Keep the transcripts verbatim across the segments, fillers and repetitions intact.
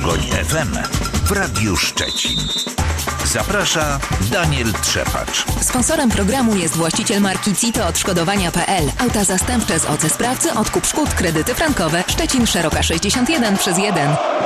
Pogoń F M w Radiu Szczecin. Zaprasza Daniel Trzepacz. Sponsorem programu jest właściciel marki Cito Odszkodowania kropka pe el. Auta zastępcze z O C Sprawcy, odkup szkód, kredyty frankowe. Szczecin Szeroka sześćdziesiąt jeden przez jeden.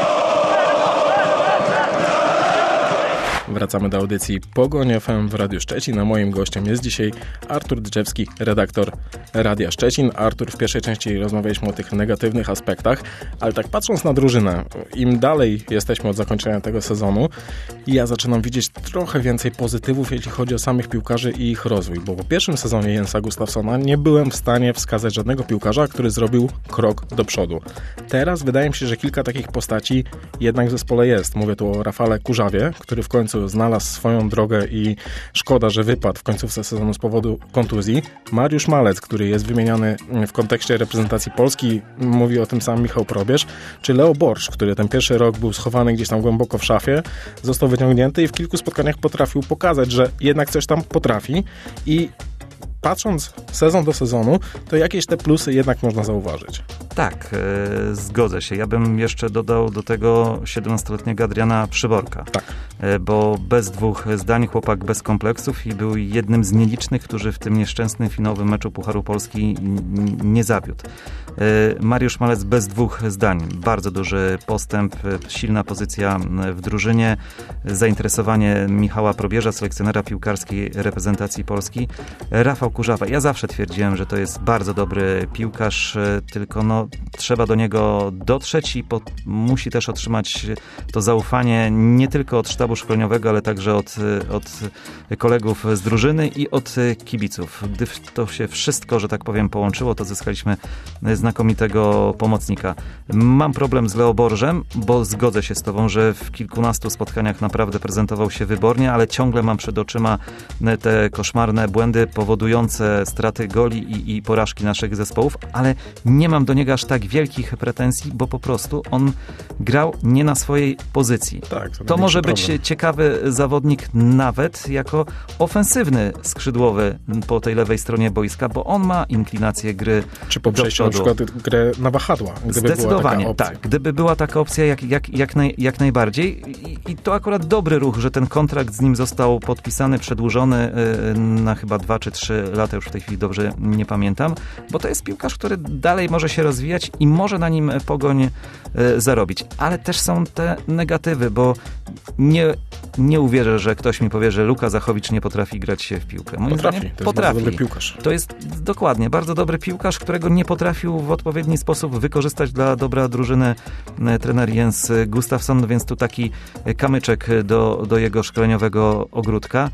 Wracamy do audycji Pogoń F M w Radiu Szczecin, a moim gościem jest dzisiaj Artur Dyczewski, redaktor Radia Szczecin. Artur, w pierwszej części rozmawialiśmy o tych negatywnych aspektach, ale tak patrząc na drużynę, im dalej jesteśmy od zakończenia tego sezonu, ja zaczynam widzieć trochę więcej pozytywów, jeśli chodzi o samych piłkarzy i ich rozwój, bo po pierwszym sezonie Jensa Gustafssona nie byłem w stanie wskazać żadnego piłkarza, który zrobił krok do przodu. Teraz wydaje mi się, że kilka takich postaci jednak w zespole jest. Mówię tu o Rafale Kurzawie, który w końcu znalazł swoją drogę i szkoda, że wypadł w końcówce sezonu z powodu kontuzji. Mariusz Malec, który jest wymieniany w kontekście reprezentacji Polski, mówi o tym sam Michał Probierz, czy Leo Borsz, który ten pierwszy rok był schowany gdzieś tam głęboko w szafie, został wyciągnięty i w kilku spotkaniach potrafił pokazać, że jednak coś tam potrafi i patrząc sezon do sezonu, to jakieś te plusy jednak można zauważyć. Tak, e, zgodzę się. Ja bym jeszcze dodał do tego siedemnastoletniego Adriana Przyborka. Tak. E, bo bez dwóch zdań chłopak bez kompleksów i był jednym z nielicznych, którzy w tym nieszczęsnym finałowym meczu Pucharu Polski n- nie zawiódł. E, Mariusz Malec bez dwóch zdań. Bardzo duży postęp, silna pozycja w drużynie, zainteresowanie Michała Probierza, selekcjonera piłkarskiej reprezentacji Polski. Rafał Kurzawa. Ja zawsze twierdziłem, że to jest bardzo dobry piłkarz, tylko no, trzeba do niego dotrzeć i po, musi też otrzymać to zaufanie nie tylko od sztabu szkoleniowego, ale także od, od kolegów z drużyny i od kibiców. Gdy to się wszystko, że tak powiem, połączyło, to zyskaliśmy znakomitego pomocnika. Mam problem z Leo Borżem, bo zgodzę się z tobą, że w kilkunastu spotkaniach naprawdę prezentował się wybornie, ale ciągle mam przed oczyma te koszmarne błędy powodujące straty goli i, i porażki naszych zespołów, ale nie mam do niego aż tak wielkich pretensji, bo po prostu on grał nie na swojej pozycji. Tak, to to może być problem. ciekawy zawodnik nawet jako ofensywny skrzydłowy po tej lewej stronie boiska, bo on ma inklinację gry Czy po przejściu na przykład grę na wahadła. Zdecydowanie, była taka tak. Gdyby była taka opcja, jak, jak, jak, naj, jak najbardziej. I, I to akurat dobry ruch, że ten kontrakt z nim został podpisany, przedłużony yy, na chyba dwa czy trzy lata, już w tej chwili dobrze nie pamiętam, bo to jest piłkarz, który dalej może się rozwijać i może na nim Pogoń y, zarobić. Ale też są te negatywy, bo nie, nie uwierzę, że ktoś mi powie, że Luka Zachowicz nie potrafi grać się w piłkę. Moim Potrafi, zdaniem to jest potrafi. bardzo dobry piłkarz. To jest dokładnie bardzo dobry piłkarz, którego nie potrafił w odpowiedni sposób wykorzystać dla dobra drużyny trener Jens Gustafsson, więc tu taki kamyczek do, do jego szkoleniowego ogródka.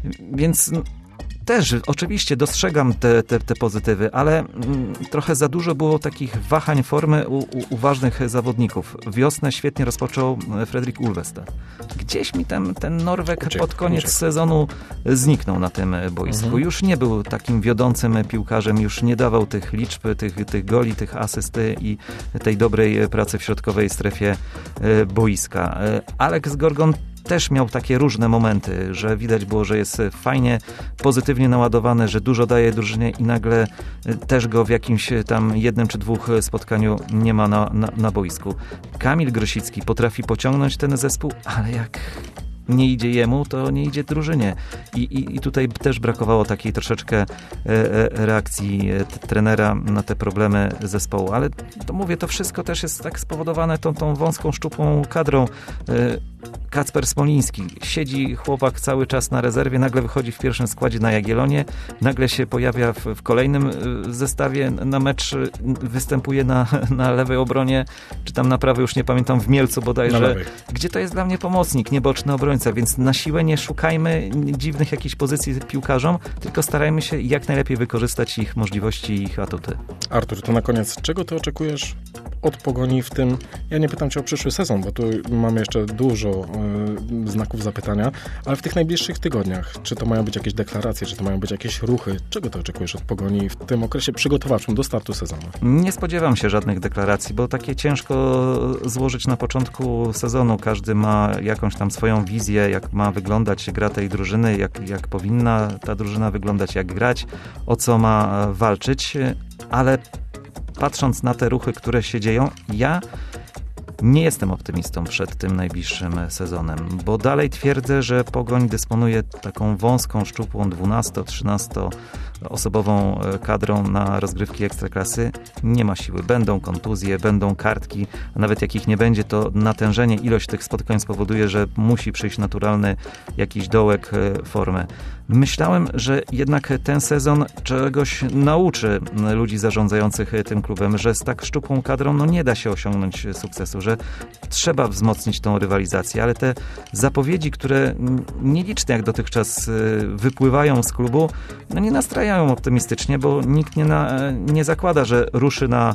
Więc też oczywiście dostrzegam te, te, te pozytywy, ale mm, trochę za dużo było takich wahań formy u, u, u ważnych zawodników. Wiosnę świetnie rozpoczął Fredrik Ulvestad. Gdzieś mi ten, ten Norweg uciekł, pod koniec uciekł. sezonu zniknął na tym boisku. Mhm. Już nie był takim wiodącym piłkarzem, już nie dawał tych liczb, tych, tych goli, tych asysty i tej dobrej pracy w środkowej strefie boiska. Alex Gorgon też miał takie różne momenty, że widać było, że jest fajnie, pozytywnie naładowany, że dużo daje drużynie i nagle też go w jakimś tam jednym czy dwóch spotkaniu nie ma na, na, na boisku. Kamil Grosicki potrafi pociągnąć ten zespół, ale jak nie idzie jemu, to nie idzie drużynie. I, i, i tutaj też brakowało takiej troszeczkę e, reakcji t, trenera na te problemy zespołu. Ale to mówię, to wszystko też jest tak spowodowane tą, tą wąską, szczupłą kadrą. E, Kacper Smoliński. Siedzi chłopak cały czas na rezerwie, nagle wychodzi w pierwszym składzie na Jagiellonie, nagle się pojawia w, w kolejnym zestawie na mecz, występuje na, na lewej obronie, czy tam na prawej, już nie pamiętam, w Mielcu bodajże, gdzie to jest dla mnie pomocnik, nieboczny obrońca, więc na siłę nie szukajmy dziwnych jakichś pozycji piłkarzom, tylko starajmy się jak najlepiej wykorzystać ich możliwości i ich atuty. Artur, to na koniec, czego ty oczekujesz od Pogoni w tym, ja nie pytam cię o przyszły sezon, bo tu mamy jeszcze dużo y, znaków zapytania, ale w tych najbliższych tygodniach, czy to mają być jakieś deklaracje, czy to mają być jakieś ruchy, czego ty oczekujesz od Pogoni w tym okresie przygotowawczym do startu sezonu? Nie spodziewam się żadnych deklaracji, bo takie ciężko złożyć na początku sezonu. Każdy ma jakąś tam swoją wizję, jak ma wyglądać gra tej drużyny, jak, jak powinna ta drużyna wyglądać, jak grać, o co ma walczyć, ale patrząc na te ruchy, które się dzieją, ja Nie jestem optymistą przed tym najbliższym sezonem, bo dalej twierdzę, że Pogoń dysponuje taką wąską, szczupłą dwunasto-trzynasto osobową kadrą na rozgrywki Ekstraklasy. Nie ma siły. Będą kontuzje, będą kartki, a nawet jak ich nie będzie, to natężenie, ilość tych spotkań spowoduje, że musi przyjść naturalny jakiś dołek formy. Myślałem, że jednak ten sezon czegoś nauczy ludzi zarządzających tym klubem, że z tak szczupłą kadrą no nie da się osiągnąć sukcesu, że trzeba wzmocnić tą rywalizację, ale te zapowiedzi, które nieliczne jak dotychczas wypływają z klubu, no nie nastrajają optymistycznie, bo nikt nie, na, nie zakłada, że ruszy na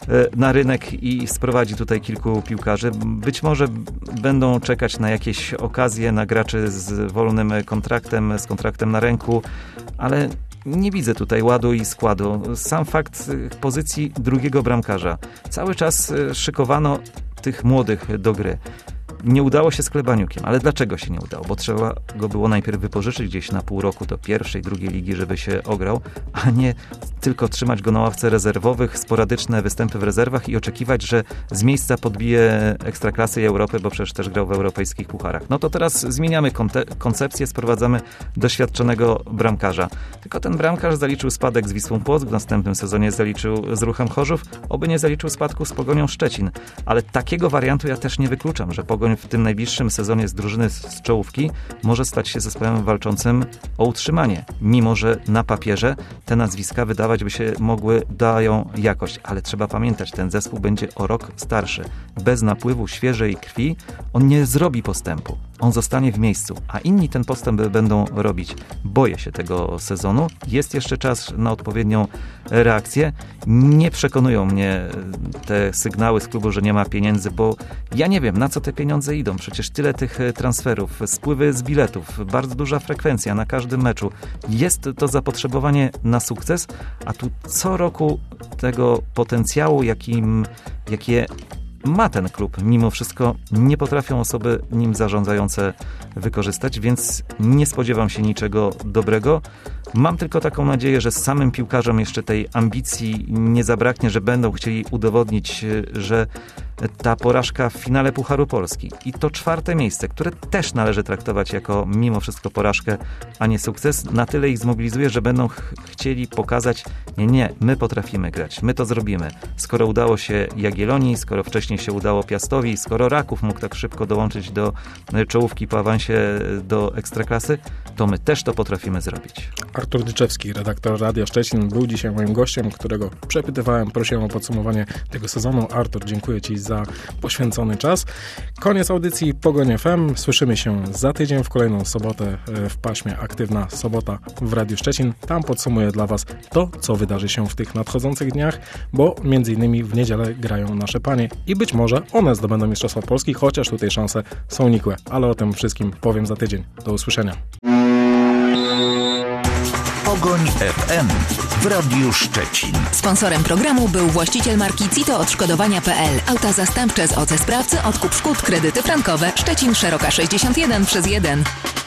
na rynek i sprowadzi tutaj kilku piłkarzy. Być może będą czekać na jakieś okazje, na graczy z wolnym kontraktem, z kontraktem na ręku, ale nie widzę tutaj ładu i składu. Sam fakt pozycji drugiego bramkarza. Cały czas szykowano tych młodych do gry. Nie udało się z Klebaniukiem, ale dlaczego się nie udało? Bo trzeba go było najpierw wypożyczyć gdzieś na pół roku do pierwszej, drugiej ligi, żeby się ograł, a nie tylko trzymać go na ławce rezerwowych, sporadyczne występy w rezerwach i oczekiwać, że z miejsca podbije Ekstraklasy i Europę, bo przecież też grał w europejskich pucharach. No to teraz zmieniamy koncepcję, sprowadzamy doświadczonego bramkarza. Tylko ten bramkarz zaliczył spadek z Wisłą Płock, w następnym sezonie zaliczył z Ruchem Chorzów, oby nie zaliczył spadku z Pogonią Szczecin. Ale takiego wariantu ja też nie wykluczam, że Pogoń w tym najbliższym sezonie z drużyny z czołówki może stać się zespołem walczącym o utrzymanie. Mimo że na papierze te nazwiska wydawać by się mogły dają jakość, ale trzeba pamiętać, ten zespół będzie o rok starszy. Bez napływu świeżej krwi on nie zrobi postępu. On zostanie w miejscu, a inni ten postęp będą robić. Boję się tego sezonu. Jest jeszcze czas na odpowiednią reakcję. Nie przekonują mnie te sygnały z klubu, że nie ma pieniędzy, bo ja nie wiem, na co te pieniądze idą. Przecież tyle tych transferów, spływy z biletów, bardzo duża frekwencja na każdym meczu. Jest to zapotrzebowanie na sukces, a tu co roku tego potencjału, jakim, jakie ma ten klub, mimo wszystko nie potrafią osoby nim zarządzające wykorzystać, więc nie spodziewam się niczego dobrego. Mam tylko taką nadzieję, że z samym piłkarzom jeszcze tej ambicji nie zabraknie, że będą chcieli udowodnić, że ta porażka w finale Pucharu Polski i to czwarte miejsce, które też należy traktować jako mimo wszystko porażkę, a nie sukces, na tyle ich zmobilizuje, że będą ch- chcieli pokazać, nie, nie, my potrafimy grać, my to zrobimy. Skoro udało się Jagiellonii, skoro wcześniej się udało Piastowi, skoro Raków mógł tak szybko dołączyć do czołówki po awansie do Ekstraklasy, to my też to potrafimy zrobić. Artur Dyczewski, redaktor Radia Szczecin, był dzisiaj moim gościem, którego przepytywałem, prosiłem o podsumowanie tego sezonu. Artur, dziękuję Ci za poświęcony czas. Koniec audycji Pogoń F M. Słyszymy się za tydzień w kolejną sobotę w paśmie Aktywna Sobota w Radiu Szczecin. Tam podsumuję dla Was to, co wydarzy się w tych nadchodzących dniach, bo między innymi w niedzielę grają nasze panie i być może one zdobędą Mistrzostwa Polski, chociaż tutaj szanse są nikłe. Ale o tym wszystkim powiem za tydzień. Do usłyszenia. Pogoń F M w Radiu Szczecin. Sponsorem programu był właściciel marki Cito Odszkodowania kropka pe el. Auta zastępcze z O C Sprawcy, odkup szkód, kredyty frankowe. Szczecin Szeroka sześćdziesiąt jeden przez jeden.